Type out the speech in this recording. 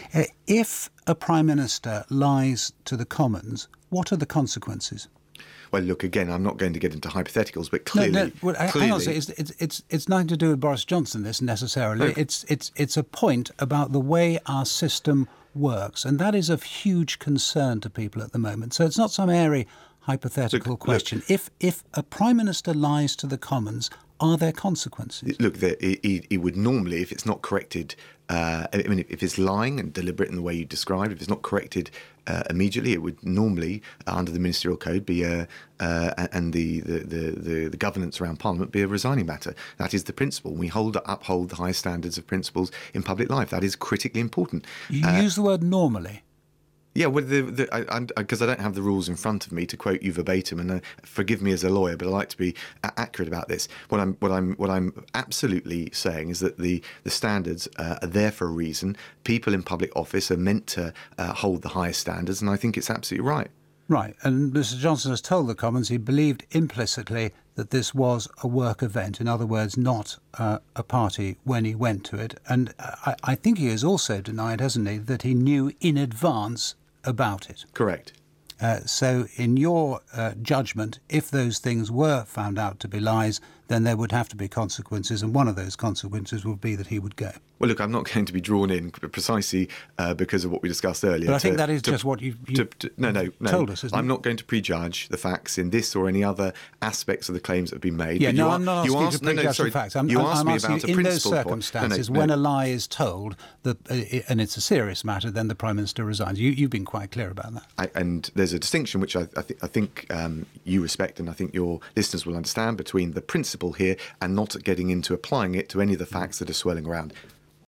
If a Prime Minister lies to the Commons, what are the consequences? Well, look, again, I'm not going to get into hypotheticals, but clearly... Hang on a second. It's nothing to do with Boris Johnson, this, necessarily. No. It's a point about the way our system works, and that is of huge concern to people at the moment. So it's not some airy hypothetical question. If a Prime Minister lies to the Commons, are there consequences? Look, it would normally, if it's not corrected, if it's lying and deliberate in the way you described, if it's not corrected immediately, it would normally, under the ministerial code, be and the governance around Parliament be a resigning matter. That is the principle. We uphold the highest standards of principles in public life. That is critically important. You use the word normally. Yeah, well, because I don't have the rules in front of me to quote you verbatim, and forgive me as a lawyer, but I like to be accurate about this. What I'm absolutely saying is that the standards are there for a reason. People in public office are meant to hold the highest standards, and I think it's absolutely right. Right, and Mr Johnson has told the Commons he believed implicitly that this was a work event, in other words, not a party when he went to it. And I think he has also denied, hasn't he, that he knew in advance about it. Correct. So in your judgment, if those things were found out to be lies, then there would have to be consequences, and one of those consequences would be that he would go. Well, look, I'm not going to be drawn in precisely because of what we discussed earlier. But I think that is just what you told us, isn't it? I'm not going to prejudge the facts in this or any other aspects of the claims that have been made. Yeah, I'm not asking you to prejudge the facts. I'm asking you, in those circumstances, when a lie is told, and it's a serious matter, then the Prime Minister resigns. You've been quite clear about that. And there's a distinction which I think you respect, and I think your listeners will understand, between the principle here and not getting into applying it to any of the facts that are swirling around.